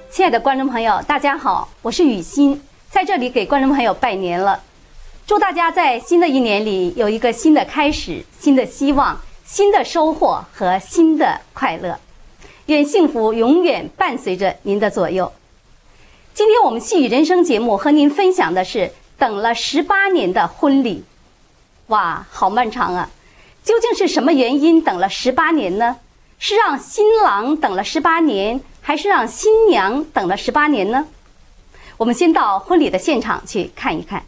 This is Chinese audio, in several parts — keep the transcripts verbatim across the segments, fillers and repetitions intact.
亲爱的观众朋友，大家好，我是雨欣，在这里给观众朋友拜年了，祝大家在新的一年里有一个新的开始、新的希望、新的收获和新的快乐，愿幸福永远伴随着您的左右。今天我们细语人生节目和您分享的是等了十八年的婚礼。哇，好漫长啊！究竟是什么原因等了十八年呢？是让新郎等了十八年，还是让新娘等了十八年呢？我们先到婚礼的现场去看一看。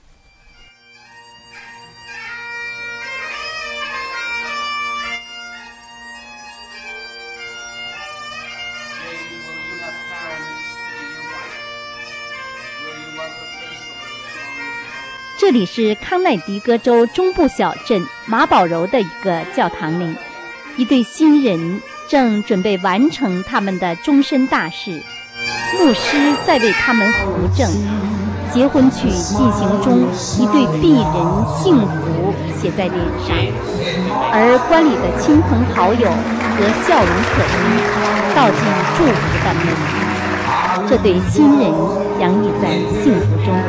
这里是康奈狄格州中部小镇马宝柔的一个教堂里，一对新人正准备完成他们的终身大事，牧师在为他们扶正。结婚曲进行中，一对璧人幸福写在脸上，而观礼的亲朋好友则笑容可掬，道尽祝福的美。这对新人洋溢在幸福中。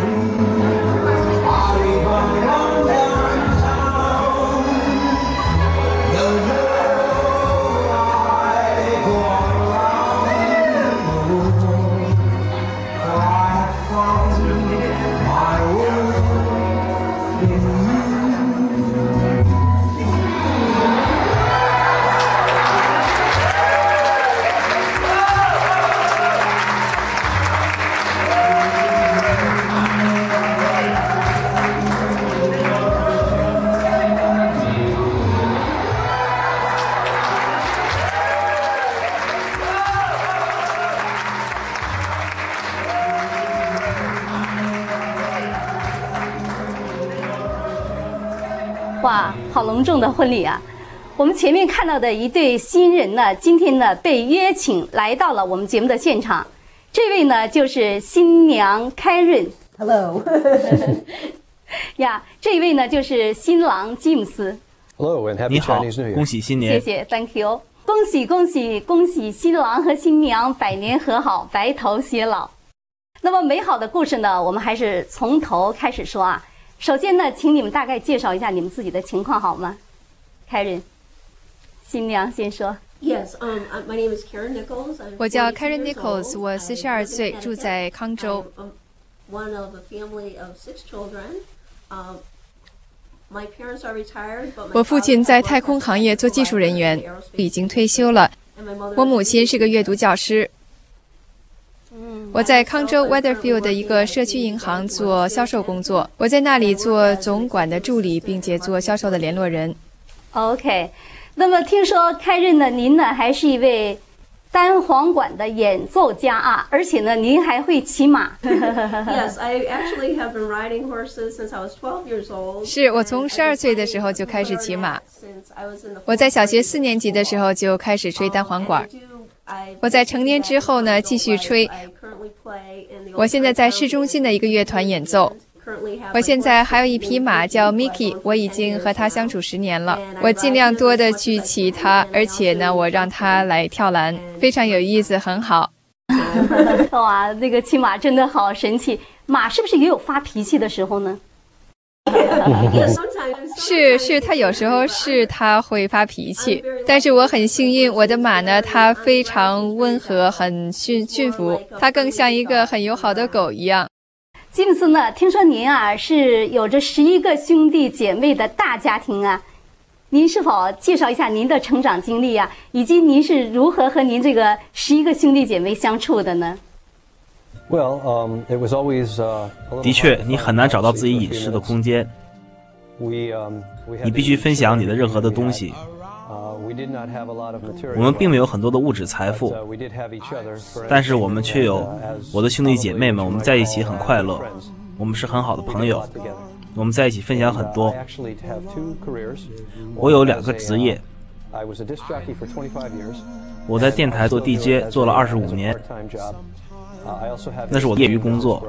哇，好隆重的婚礼啊！我们前面看到的一对新人呢，今天呢被约请来到了我们节目的现场。这位呢就是新娘凯润 ，Hello 。 呀，这位呢就是新郎吉姆斯 ，Hello and Happy Chinese New Year。 恭喜新年！ 谢谢 ，Thank you。恭喜恭喜恭喜新郎和新娘百年和好，白头偕老。那么美好的故事呢，我们还是从头开始说啊。首先呢，请你们大概介绍一下你们自己的情况好吗 ？Karen， 新娘先说。 Yes, um, my name is Karen Nichols. 我叫 Karen Nichols， 我四十二岁，住在康州。 One of a family of six children. Um, my parents are retired, but 我父亲在太空行业做技术人员，已经退休了。我母亲是个阅读教师。我在康州 Weatherfield 的一个社区银行做销售工作，我在那里做总管的助理，并且做销售的联络人。 OK， 那么听说开任呢，您呢还是一位单簧管的演奏家啊，而且呢，您还会骑马。 Yes, I actually have been riding horses since I was twelve years old. 是我从十二岁的时候就开始骑马，我在小学四年级的时候就开始吹单簧管。我在成年之后呢，继续吹。我现在在市中心的一个乐团演奏。我现在还有一匹马叫 Mickey， 我已经和它相处十年了。我尽量多的去骑它，而且呢，我让它来跳栏，非常有意思，很好。 哇，那个骑马真的好神奇。马是不是也有发脾气的时候呢？ 是是，他有时候是他会发脾气，但是我很幸运，我的马呢，它非常温和，很驯驯服，它更像一个很友好的狗一样。 吉姆斯呢，听说您啊是有着十一个兄弟姐妹的大家庭啊，您是否介绍一下您的成长经历啊，以及您是如何和您这个十一个兄弟姐妹相处的呢？ Well, um, it was always, uh, 的确，你很难找到自己隐私的空间。你必须分享你的任何的东西。我们并没有很多的物质财富，但是我们却有我的兄弟姐妹们，我们在一起很快乐，我们是很好的朋友，我们在一起分享很多。我有两个职业，我在电台做 D J 做了二十五年。那是我的业余工作，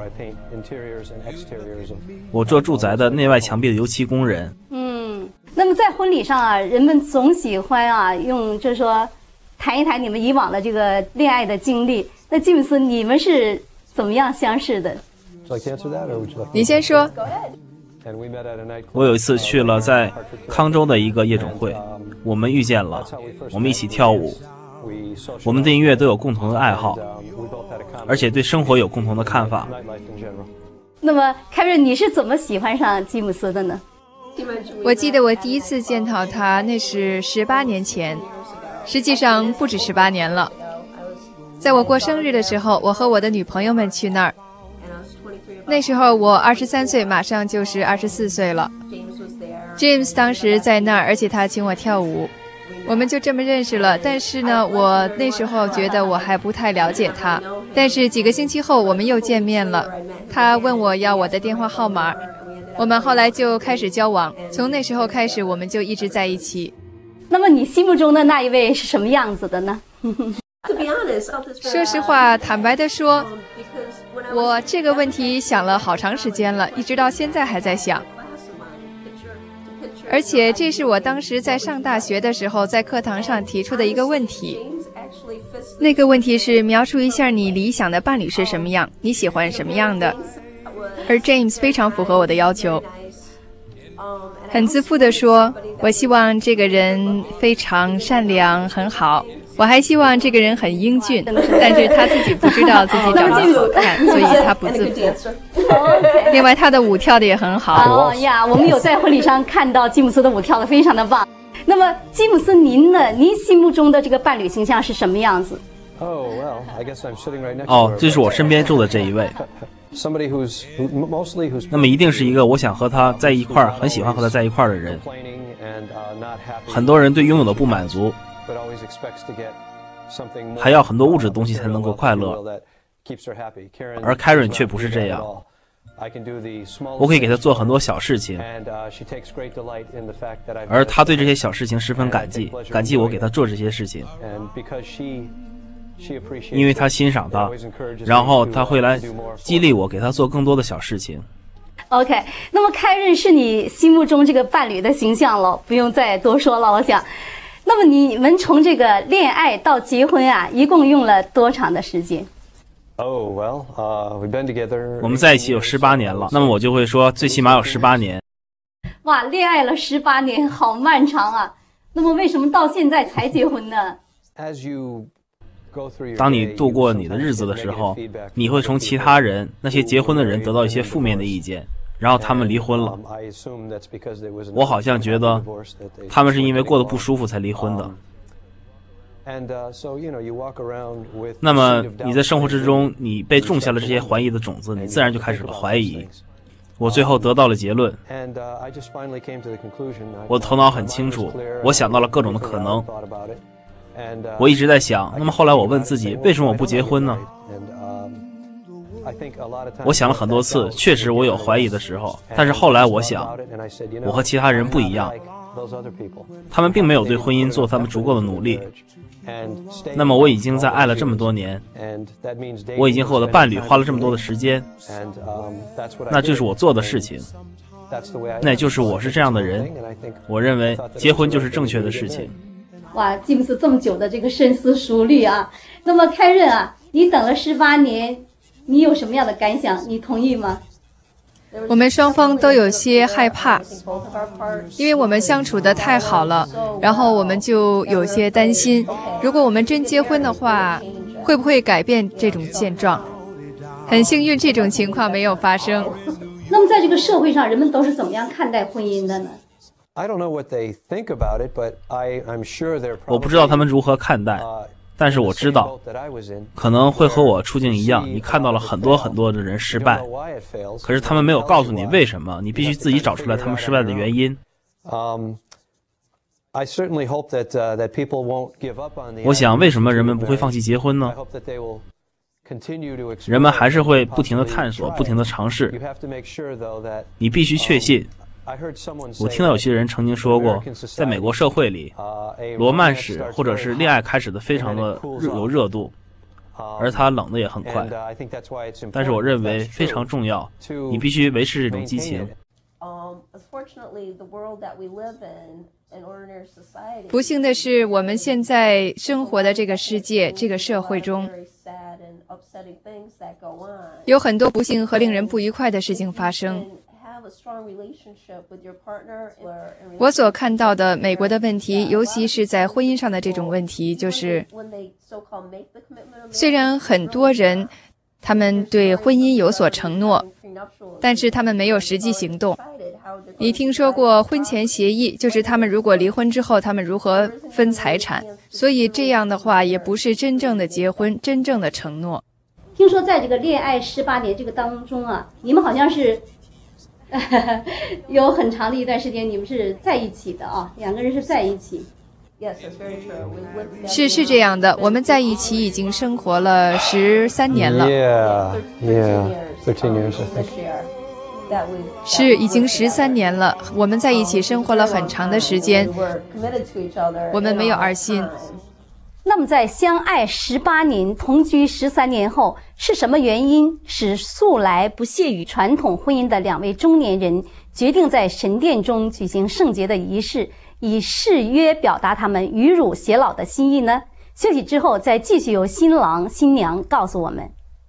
我做住宅的内外墙壁的油漆工人。 嗯，那么在婚礼上啊，人们总喜欢啊用就是说谈一谈你们以往的这个恋爱的经历。 那吉姆斯，你们是怎么样相识的？ 你先说。 我有一次去了在康州的一个夜总会，我们遇见了，我们一起跳舞，我们对音乐都有共同的爱好，而且对生活有共同的看法。 那么凯瑞，你是怎么喜欢上吉姆斯的呢？ 我记得我第一次见到他，那是十八年前，实际上不止十八年了。在我过生日的时候，我和我的女朋友们去那儿。那时候我二十三岁，马上就是二十四岁了。James 当时在那儿，而且他请我跳舞，我们就这么认识了。但是呢，我那时候觉得我还不太了解他。但是几个星期后，我们又见面了。他问我要我的电话号码，我们后来就开始交往。从那时候开始，我们就一直在一起。 那么你心目中的那一位是什么样子的呢？ 说实话，坦白地说，我这个问题想了好长时间了，一直到现在还在想。而且这是我当时在上大学的时候在课堂上提出的一个问题。那个问题是描述一下你理想的伴侣是什么样，你喜欢什么样的。而 James 非常符合我的要求，很自负地说，我希望这个人非常善良很好，我还希望这个人很英俊，但是他自己不知道自己长得好看，所以他不自负。另外他的舞跳的也很好。 哦呀，我们有在婚礼上看到吉姆斯的舞跳的非常的棒。那么吉姆斯，您呢？您心目中的这个伴侣形象是什么样子？ 哦，这是我身边住的这一位。那么一定是一个我想和他在一块儿，很喜欢和他在一块儿的人。很多人对拥有的不满足，还要很多物质的东西才能够快乐，而 Karen 却不是这样。我可以给他做很多小事情，而他对这些小事情十分感激，感激我给他做这些事情，因为他欣赏他，然后他会来激励我，给他做更多的小事情。 OK， 那么凯瑞是你心目中这个伴侣的形象了，不用再多说了，我想。那么你们从这个恋爱到结婚啊，一共用了多长的时间？ 我们在一起有十八年了，那么我就会说最起码有十八年。 哇，恋爱了十八年，好漫长啊！那么为什么到现在才结婚呢？ 当你度过你的日子的时候，你会从其他人，那些结婚的人得到一些负面的意见，然后他们离婚了。我好像觉得他们是因为过得不舒服才离婚的。那么你在生活之中，你被种下了这些怀疑的种子，你自然就开始了怀疑。我最后得到了结论，我头脑很清楚，我想到了各种的可能。我一直在想，那么后来我问自己，为什么我不结婚呢？我想了很多次，确实我有怀疑的时候，但是后来我想，我和其他人不一样，他们并没有对婚姻做他们足够的努力。那么我已经在爱了这么多年，我已经和我的伴侣花了这么多的时间，那就是我做的事情，那也就是我是这样的人。我认为结婚就是正确的事情。 哇，吉姆斯这么久的这个深思熟虑啊。那么凯瑞啊，你等了十八年，你有什么样的感想？你同意吗？ 我们双方都有些害怕，因为我们相处得太好了，然后我们就有些担心，如果我们真结婚的话，会不会改变这种现状？很幸运，这种情况没有发生。 那么在这个社会上，人们都是怎么样看待婚姻的呢？ 我不知道他们如何看待，但是我知道可能会和我处境一样，你看到了很多很多的人失败，可是他们没有告诉你为什么，你必须自己找出来他们失败的原因。我想为什么人们不会放弃结婚呢？人们还是会不停地探索，不停地尝试。你必须确信，我听到有些人曾经说过，在美国社会里，罗曼史或者是恋爱开始的非常的有热度，而它冷的也很快。但是我认为非常重要，你必须维持这种激情。 不幸的是，我们现在生活的这个世界，这个社会中， 有很多不幸和令人不愉快的事情发生。我所看到的美国的问题，尤其是在婚姻上的这种问题，就是虽然很多人他们对婚姻有所承诺，但是他们没有实际行动。你听说过婚前协议，就是他们如果离婚之后，他们如何分财产，所以这样的话也不是真正的结婚，真正的承诺。 听说在这个恋爱十八年这个当中啊，你们好像是有很长的一段时间你们是在一起的啊，两个人是在一起。 是是这样的，我们在一起已经生活了十三年了。 Yeah, yeah, thirteen years, I think. 是已经十三年了，我们在一起生活了很长的时间，我们没有二心。 那么在相爱十八年、同居十三年后，是什么原因使素来不屑于传统婚姻的两位中年人决定在神殿中举行圣洁的仪式，以誓约表达他们与乳偕老的心意呢？休息之后再继续由新郎新娘告诉我们。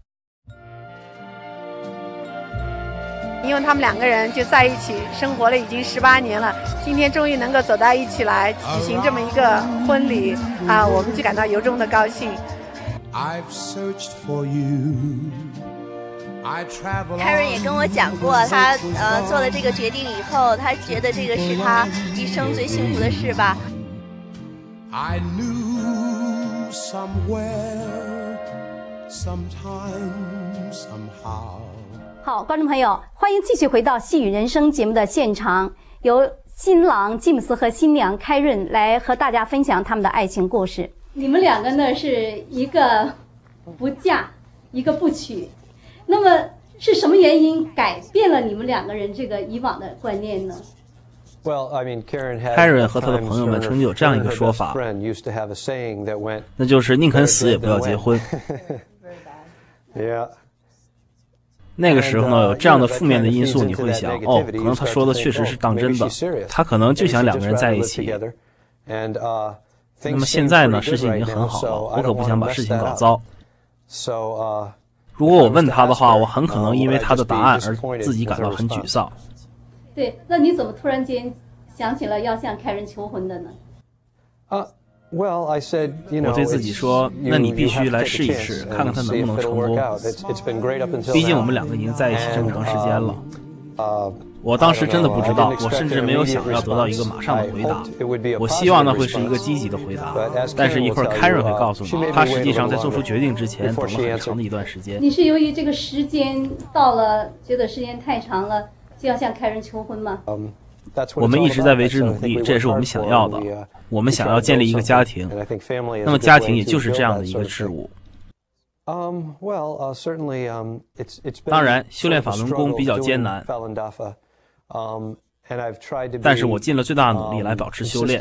因为他们两个人就在一起生活了已经十八年了，今天终于能够走到一起来举行这么一个婚礼啊，我们就感到由衷的高兴。 凯伦也跟我讲过，他呃做了这个决定以后，他觉得这个是他一生最幸福的事吧。I knew somewhere, sometime, somehow. 好，观众朋友，欢迎继续回到《戏语人生》节目的现场，由新郎吉姆斯和新娘凯润来和大家分享他们的爱情故事。你们两个呢，是一个不嫁，一个不娶，那么是什么原因改变了你们两个人这个以往的观念呢？ 凯润和他的朋友们曾经有这样一个说法，那就是宁肯死也不要结婚。那个时候呢，有这样的负面的因素，你会想，哦，可能他说的确实是当真的，他可能就想两个人在一起。那么现在呢，事情已经很好了，我可不想把事情搞糟。如果我问他的话，我很可能因为他的答案而自己感到很沮丧。 对，那你怎么突然间想起了要向凯润求婚的呢？ 啊。Well, I said, you know, 我对自己说，那你必须来试一试，看看他能不能成功。毕竟我们两个已经在一起这么长时间了。我当时真的不知道，我甚至没有想要得到一个马上的回答。我希望那会是一个积极的回答，但是一会儿凯润会告诉你，他实际上在做出决定之前等了很长的一段时间。 你是由于这个时间到了，觉得时间太长了，就要向凯润求婚吗？ 我们一直在为之努力，这也是我们想要的。我们想要建立一个家庭，那么家庭也就是这样的一个事物。当然，修炼法轮功比较艰难，但是我尽了最大的努力来保持修炼。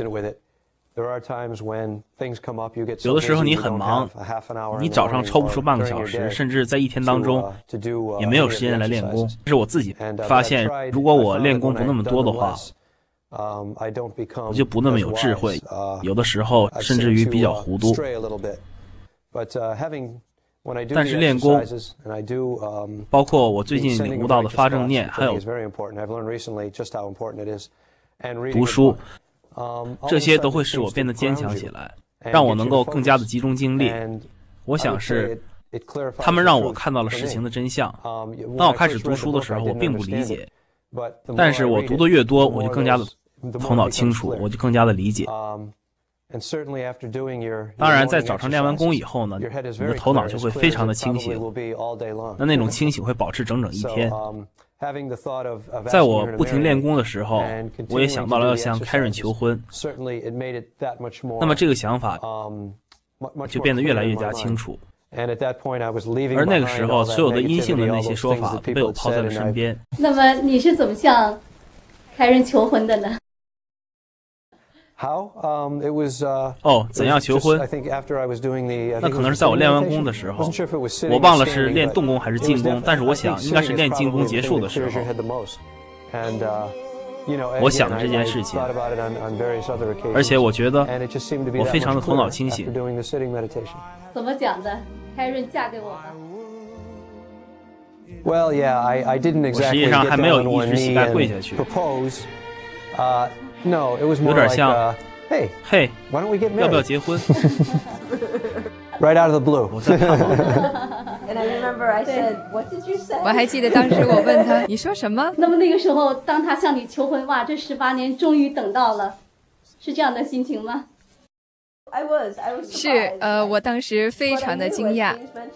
有的时候你很忙，你早上抽不出半个小时，甚至在一天当中也没有时间来练功。这是我自己发现，如果我练功不那么多的话，我就不那么有智慧，有的时候甚至于比较糊涂。但是练功，包括我最近领悟到的发正念，还有读书，这些都会使我变得坚强起来，让我能够更加的集中精力。我想是他们让我看到了事情的真相。当我开始读书的时候，我并不理解，但是我读的越多，我就更加的头脑清楚，我就更加的理解。当然，在早上练完功以后呢，你的头脑就会非常的清醒，那那种清醒会保持整整一天。在我不停练功的时候，我也想到了要向凯润求婚。那么这个想法就变得越来越加清楚。而那个时候，所有的阴性的那些说法都被我抛在了身边。 那么你是怎么向凯润求婚的呢？ 哦，怎样求婚？那可能是在我练完功的时候，我忘了是练动功还是静功，但是我想应该是练静功结束的时候。我想着这件事情，而且我觉得我非常的头脑清醒。 怎么讲的？凯润嫁给我吧。 Well, yeah, I, I didn't 我实 exactly 际上 get 还没有 down on 一 one 直膝 knee 盖跪下去， and propose. Uh, no, it was 有 more 点 like, 像 uh, hey, 嘿， why don't we get 要不要 married? 结婚？ Right out of the blue. 我在看网。 And I remember I said, "What did you say?" 我还记得当时我问他，你说什么？ 那么那个时候，当他向你求婚，哇，这十八年终于等到了，是这样的心情吗？ I was. I was. 是，呃，我当时非常的惊讶。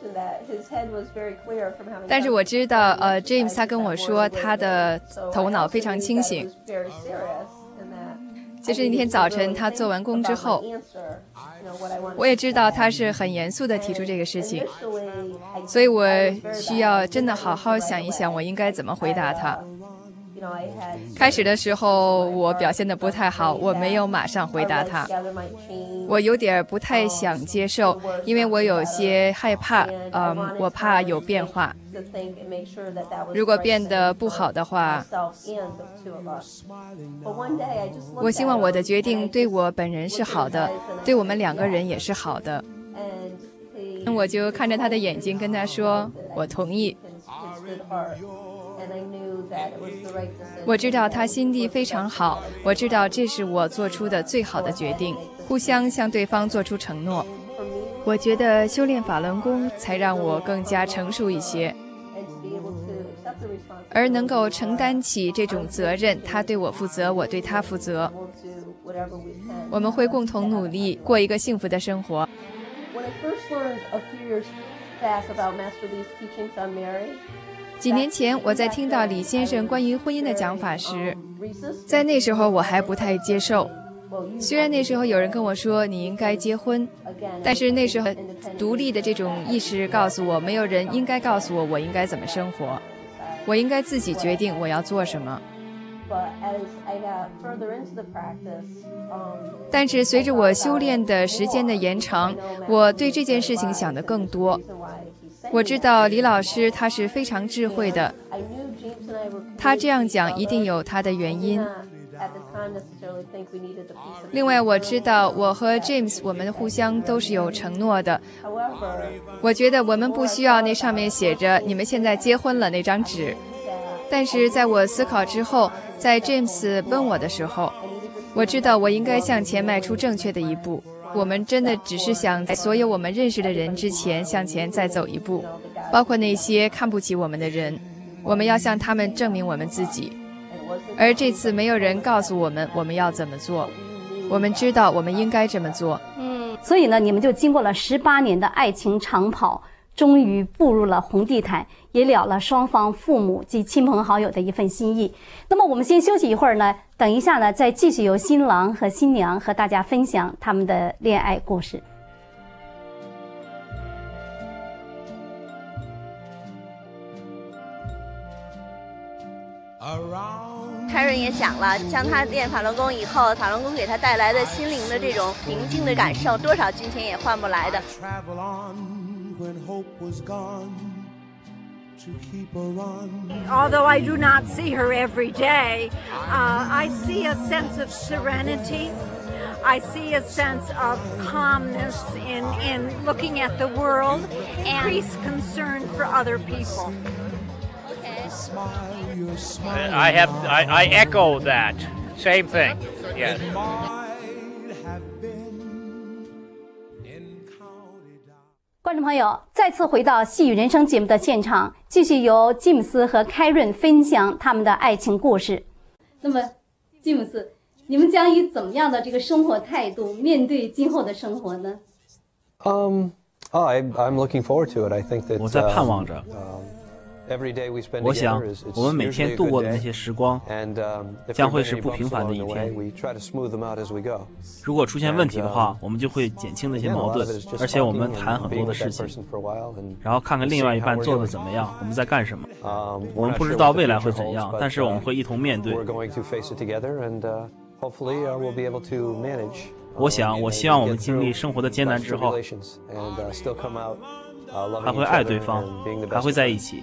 但是我知道，呃 ，James 他跟我说他的头脑非常清醒。其实那天早晨他做完工之后，我也知道他是很严肃的提出这个事情，所以我需要真的好好想一想，我应该怎么回答他。开始的时候我表现得不太好，我没有马上回答他，我有点不太想接受，因为我有些害怕，嗯，我怕有变化，如果变得不好的话，我希望我的决定对我本人是好的，对我们两个人也是好的。我就看着他的眼睛跟他说，我同意。我知道他心地非常好，我知道这是我做出的最好的决定，互相向对方做出承诺。我觉得修炼法轮功才让我更加成熟一些，而能够承担起这种责任，他对我负责，我对他负责，我们会共同努力过一个幸福的生活。几年前，我在听到李先生关于婚姻的讲法时，在那时候我还不太接受。虽然那时候有人跟我说你应该结婚，但是那时候独立的这种意识告诉我，没有人应该告诉我我应该怎么生活，我应该自己决定我要做什么。但是随着我修炼的时间的延长，我对这件事情想得更多。我知道李老师他是非常智慧的，他这样讲一定有他的原因。另外我知道我和 James 我们互相都是有承诺的，我觉得我们不需要那上面写着你们现在结婚了那张纸。但是在我思考之后，在 James 问我的时候，我知道我应该向前迈出正确的一步。我们真的只是想在所有我们认识的人之前向前再走一步，包括那些看不起我们的人，我们要向他们证明我们自己。而这次没有人告诉我们我们要怎么做，我们知道我们应该这么做。 嗯，所以呢，你们就经过了十八年的爱情长跑，终于步入了红地毯，也了了双方父母及亲朋好友的一份心意。那么我们先休息一会儿呢，等一下呢，再继续由新郎和新娘和大家分享他们的恋爱故事。 凯伦也讲了，像他练法轮功以后，法轮功给他带来的心灵的这种平静的感受，多少金钱也换不来的。 Although I do not see her every day, uh, I see a sense of serenity. I see a sense of calmness in, in looking at the world and increased concern for other people. I have, I, I echo that. Same thing. Yes. 观众朋友，再次回到《戏语人生》节目的现场，继续由吉姆斯和凯润分享他们的爱情故事。那么，吉姆斯，你们将以怎么样的这个生活态度面对今后的生活呢？ Um, oh, I, I'm looking forward to it. I think that 我在盼望着。 um, every day we spend 我想 together is, it's 我们每 usually 天 a 度 good 过的那 day. 些时光 And, um, if 将 there 会 have 是 been 不 any 平 bumps 凡的 along 一 the way, 天。 we try to smooth them out as we go. 如果出现问题的话，我们就会减轻那些矛盾，而且我们谈很多的事情，然后看看另外一半做的怎么样，我们在干什么。我们不知道未来会怎样，但是我们会一同面对。我想，我希望我们经历生活的艰难之后，还会爱对方，还会在一起。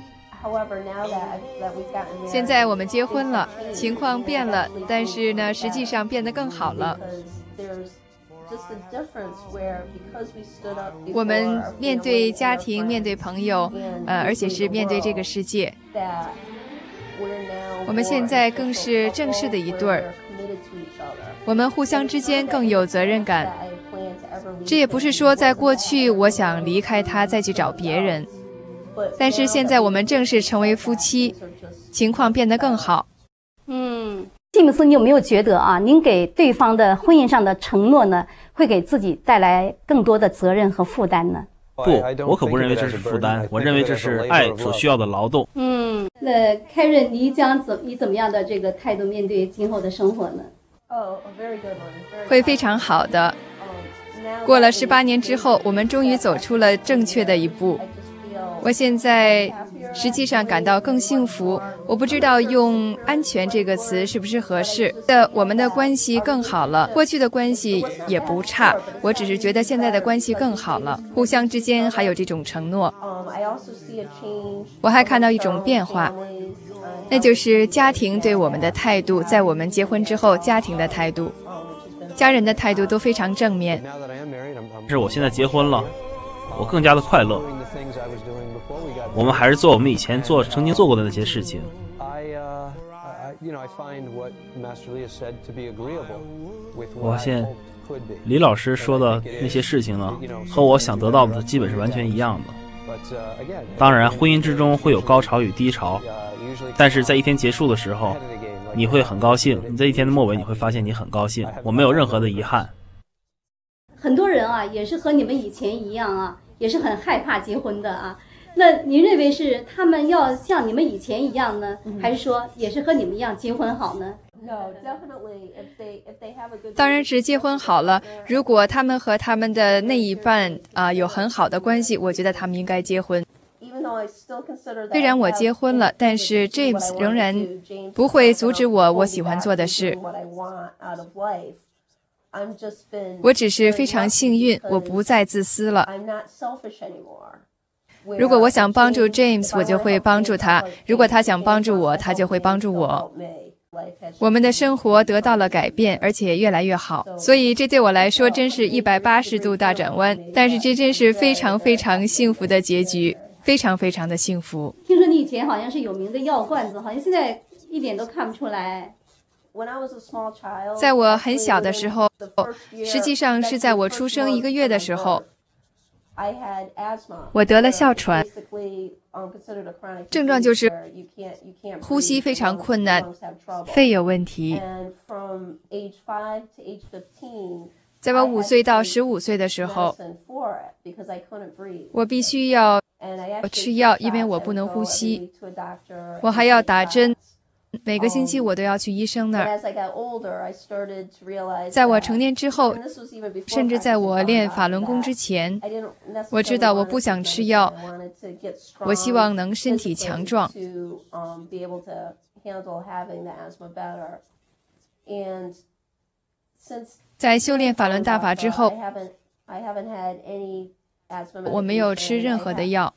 现在我们结婚了，情况变了，但是呢，实际上变得更好了。 我们面对家庭，面对朋友，呃，而且是面对这个世界。我们现在更是正式的一对儿，我们互相之间更有责任感。这也不是说在过去我想离开他再去找别人，但是现在我们正式成为夫妻，情况变得更好。 嗯，蒂姆斯，你有没有觉得啊，您给对方的婚姻上的承诺呢，会给自己带来更多的责任和负担呢？ 不，我可不认为这是负担，我认为这是爱所需要的劳动。 嗯，那凯瑞，你将怎以怎么样的这个态度面对今后的生活呢？ 会非常好的。过了十八年之后，我们终于走出了正确的一步。我现在实际上感到更幸福。我不知道用安全这个词是不是合适的，我们的关系更好了，过去的关系也不差，我只是觉得现在的关系更好了，互相之间还有这种承诺。我还看到一种变化，那就是家庭对我们的态度，在我们结婚之后，家庭的态度，家人的态度都非常正面。 但是我现在结婚了，我更加的快乐。我们还是做我们以前做曾经做过的那些事情。我发现李老师说的那些事情呢，和我想得到的基本是完全一样的。当然，婚姻之中会有高潮与低潮，但是在一天结束的时候，你会很高兴；你在一天的末尾，你会发现你很高兴。我没有任何的遗憾。 很多人啊，也是和你们以前一样啊，也是很害怕结婚的啊。那您认为是他们要像你们以前一样呢，还是说也是和你们一样结婚好呢？ 当然是结婚好了。如果他们和他们的那一半啊、呃、有很好的关系，我觉得他们应该结婚。虽然我结婚了，但是 James 仍然不会阻止我我喜欢做的事。我只是非常幸运，我不再自私了。如果我想帮助 James， 我就会帮助他；如果他想帮助我，他就会帮助我。我们的生活得到了改变，而且越来越好，所以这对我来说真是一百八十度大转弯。但是这真是非常非常幸福的结局，非常非常的幸福。 听说你以前好像是有名的药罐子，好像现在一点都看不出来。 在我很小的时候，实际上是在我出生一个月的时候，我得了哮喘，症状就是呼吸非常困难，肺有问题。在我五岁到十五岁的时候，我必须要吃药，因为我不能呼吸，我还要打针。每个星期我都要去医生那儿。在我成年之后，甚至在我练法轮功之前，我知道我不想吃药，我希望能身体强壮。在修炼法轮大法之后，我没有吃任何的药。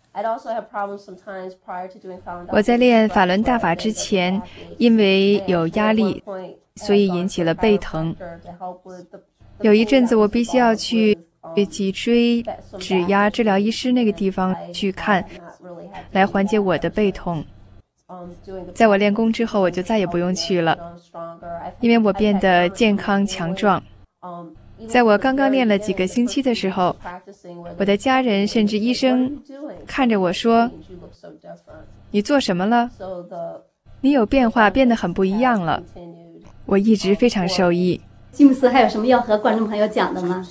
我在练法轮大法之前，因为有压力，所以引起了背疼。有一阵子我必须要去脊椎指压治疗医师那个地方去看，来缓解我的背痛。在我练功之后，我就再也不用去了，因为我变得健康强壮。在我刚刚练了几个星期的时候，我的家人甚至医生看着我说：“你做什么了？你有变化，变得很不一样了。”我一直非常受益。 吉姆斯还有什么要和观众朋友讲的吗？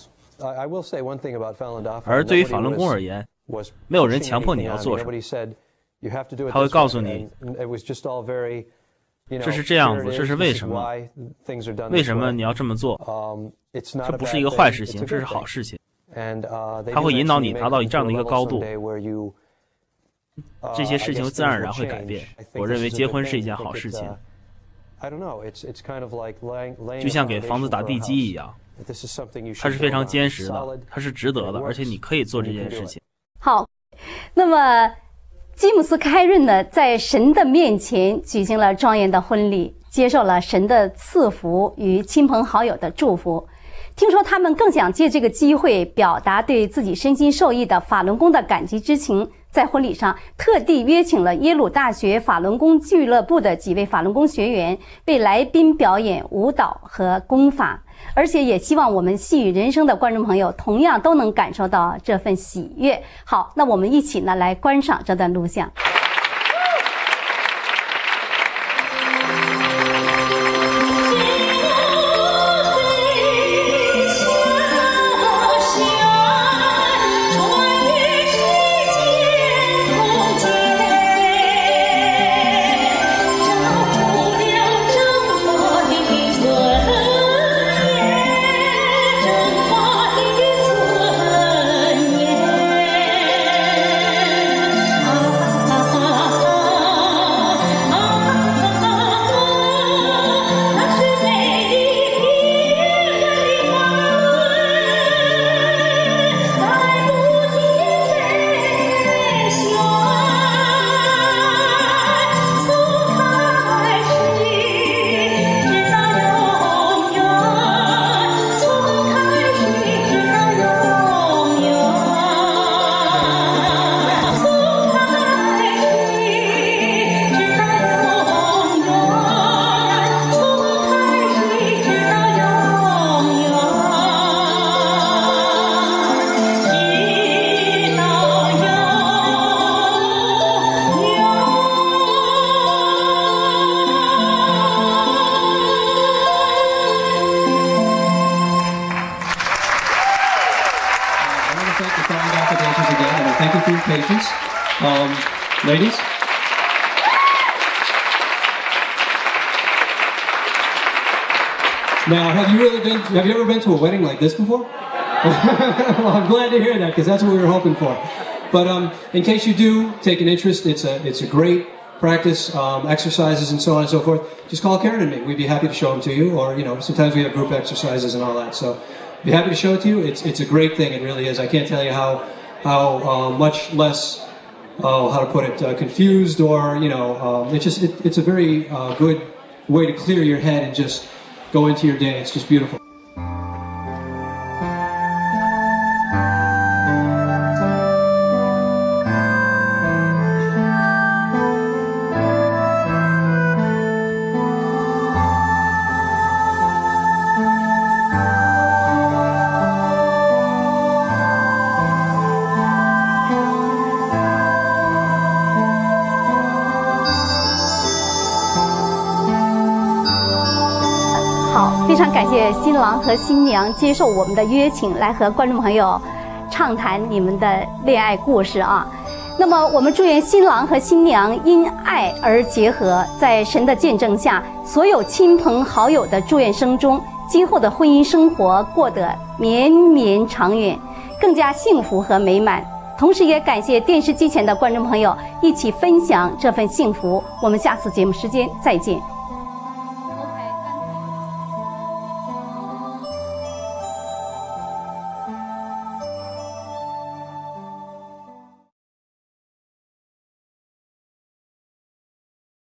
而对于法轮功而言，没有人强迫你要做什么，他会告诉你这是这样子，这是为什么？为什么你要这么做？这不是一个坏事情，这是好事情。它会引导你达到这样的一个高度，这些事情自然而然会改变。我认为结婚是一件好事情，就像给房子打地基一样，它是非常坚实的，它是值得的，而且你可以做这件事情。 好，那么吉姆斯·凯润呢，在神的面前举行了庄严的婚礼，接受了神的赐福与亲朋好友的祝福。 听说他们更想借这个机会表达对自己身心受益的法轮功的感激之情，在婚礼上特地约请了耶鲁大学法轮功俱乐部的几位法轮功学员为来宾表演舞蹈和功法，而且也希望我们细语人生的观众朋友同样都能感受到这份喜悦。好，那我们一起呢来观赏这段录像。 Patience. Um, ladies? Now, have you really been, have you ever been to a wedding like this before? Well, I'm glad to hear that, because that's what we were hoping for. But um, in case you do take an interest, it's a, it's a great practice, um, exercises and so on and so forth. Just call Karen and me. We'd be happy to show them to you, or, you know, sometimes we have group exercises and all that. So, be happy to show it to you. It's, it's a great thing, it really is. I can't tell you how, how uh, much less Uh, how to put it, uh, confused, or, you know, um, it's just, it, it's a very uh, good way to clear your head and just go into your day. It's just beautiful. 好，非常感谢新郎和新娘接受我们的约请，来和观众朋友畅谈你们的恋爱故事啊。那么，我们祝愿新郎和新娘因爱而结合，在神的见证下，所有亲朋好友的祝愿声中，今后的婚姻生活过得绵绵长远，更加幸福和美满。同时，也感谢电视机前的观众朋友一起分享这份幸福。我们下次节目时间再见。